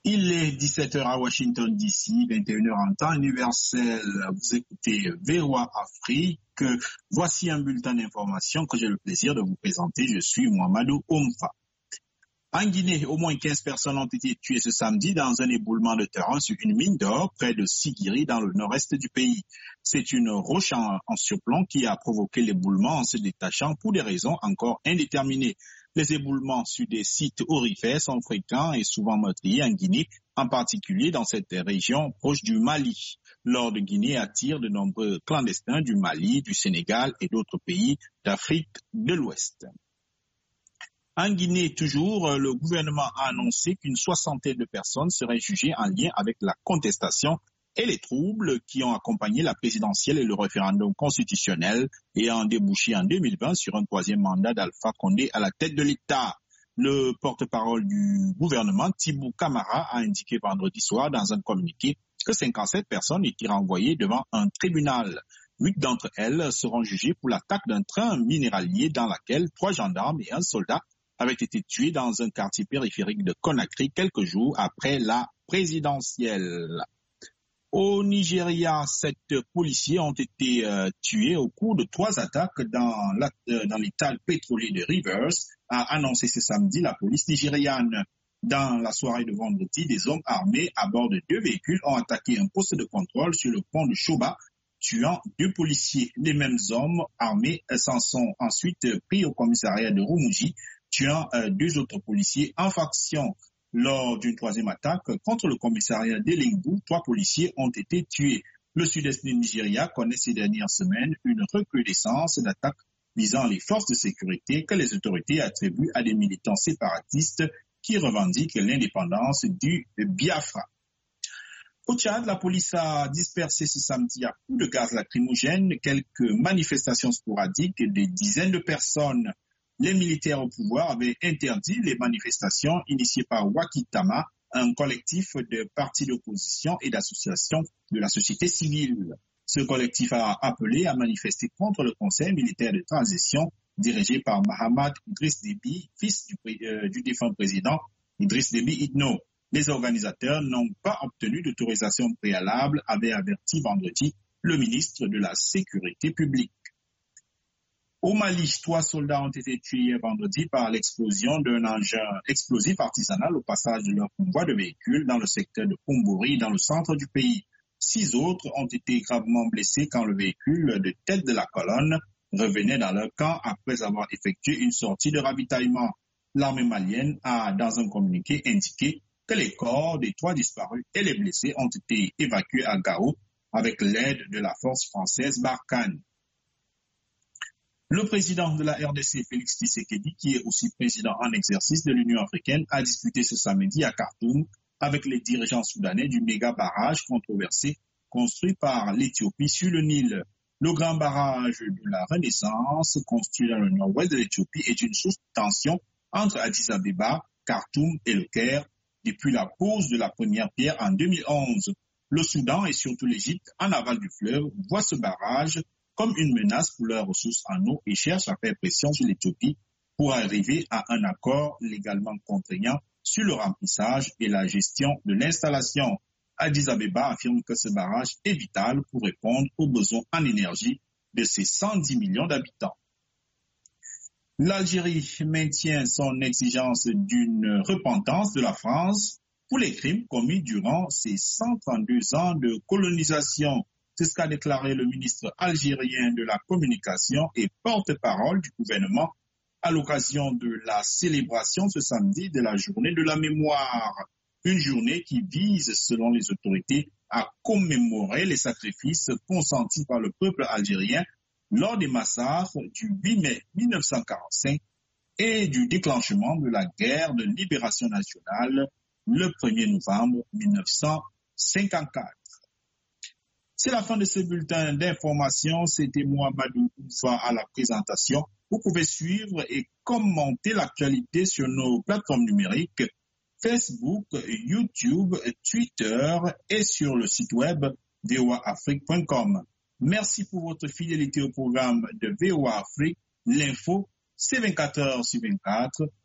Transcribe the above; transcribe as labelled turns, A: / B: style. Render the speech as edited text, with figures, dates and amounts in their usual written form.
A: Il est 17h à Washington DC, 21h en temps universel. Vous écoutez VOA Afrique. Voici un bulletin d'information que j'ai le plaisir de vous présenter. Je suis Mohamedou Oumfa. En Guinée, au moins 15 personnes ont été tuées ce samedi dans un éboulement de terrain sur une mine d'or près de Sigiri dans le nord-est du pays. C'est une roche en surplomb qui a provoqué l'éboulement en se détachant pour des raisons encore indéterminées. Les éboulements sur des sites aurifères sont fréquents et souvent meurtriers en Guinée, en particulier dans cette région proche du Mali. L'or de Guinée attire de nombreux clandestins du Mali, du Sénégal et d'autres pays d'Afrique de l'Ouest. En Guinée, toujours, le gouvernement a annoncé qu'une soixantaine de personnes seraient jugées en lien avec la contestation et les troubles qui ont accompagné la présidentielle et le référendum constitutionnel ayant débouché en 2020 sur un troisième mandat d'Alpha Condé à la tête de l'État. Le porte-parole du gouvernement, Thibou Camara, a indiqué vendredi soir dans un communiqué que 57 personnes étaient renvoyées devant un tribunal. 8 d'entre elles seront jugées pour l'attaque d'un train minéralier dans laquelle 3 gendarmes et un soldat avaient été tués dans un quartier périphérique de Conakry quelques jours après la présidentielle. Au Nigeria, 7 policiers ont été tués au cours de 3 attaques dans l'état pétrolier de Rivers, a annoncé ce samedi la police nigériane. Dans la soirée de vendredi, des hommes armés à bord de 2 véhicules ont attaqué un poste de contrôle sur le pont de Choba, tuant 2 policiers. Les mêmes hommes armés s'en sont ensuite pris au commissariat de Roumoudji, tuant 2 autres policiers en faction. Lors d'une troisième attaque contre le commissariat d'Elingou, 3 policiers ont été tués. Le sud-est du Nigeria connaît ces dernières semaines une recrudescence d'attaques visant les forces de sécurité que les autorités attribuent à des militants séparatistes qui revendiquent l'indépendance du Biafra. Au Tchad, la police a dispersé ce samedi à coups de gaz lacrymogène quelques manifestations sporadiques de dizaines de personnes. Les militaires au pouvoir avaient interdit les manifestations initiées par Wakitama, un collectif de partis d'opposition et d'associations de la société civile. Ce collectif a appelé à manifester contre le conseil militaire de transition dirigé par Mahamat Idriss Déby, fils du défunt président Idriss Déby Itno. Les organisateurs n'ont pas obtenu d'autorisation préalable, avait averti vendredi le ministre de la Sécurité publique. Au Mali, 3 soldats ont été tués vendredi par l'explosion d'un engin explosif artisanal au passage de leur convoi de véhicules dans le secteur de Kumbori, dans le centre du pays. 6 autres ont été gravement blessés quand le véhicule de tête de la colonne revenait dans leur camp après avoir effectué une sortie de ravitaillement. L'armée malienne a, dans un communiqué, indiqué que les corps des 3 disparus et les blessés ont été évacués à Gao avec l'aide de la force française Barkhane. Le président de la RDC, Félix Tshisekedi, qui est aussi président en exercice de l'Union africaine, a discuté ce samedi à Khartoum avec les dirigeants soudanais du méga barrage controversé construit par l'Éthiopie sur le Nil. Le grand barrage de la Renaissance, construit dans le nord-ouest de l'Éthiopie, est une source de tension entre Addis Abeba, Khartoum et le Caire depuis la pose de la première pierre en 2011. Le Soudan et surtout l'Égypte, en aval du fleuve, voient ce barrage comme une menace pour leurs ressources en eau et cherchent à faire pression sur l'Éthiopie pour arriver à un accord légalement contraignant sur le remplissage et la gestion de l'installation. Addis Abeba affirme que ce barrage est vital pour répondre aux besoins en énergie de ses 110 millions d'habitants. L'Algérie maintient son exigence d'une repentance de la France pour les crimes commis durant ses 132 ans de colonisation. C'est ce qu'a déclaré le ministre algérien de la Communication et porte-parole du gouvernement à l'occasion de la célébration ce samedi de la journée de la mémoire. Une journée qui vise, selon les autorités, à commémorer les sacrifices consentis par le peuple algérien lors des massacres du 8 mai 1945 et du déclenchement de la guerre de libération nationale le 1er novembre 1954. C'est la fin de ce bulletin d'information. C'était Mohamedou Oumfa à la présentation. Vous pouvez suivre et commenter l'actualité sur nos plateformes numériques Facebook, YouTube, Twitter et sur le site web voaafrique.com. Merci pour votre fidélité au programme de VOA Afrique. L'info, c'est 24 heures sur 24.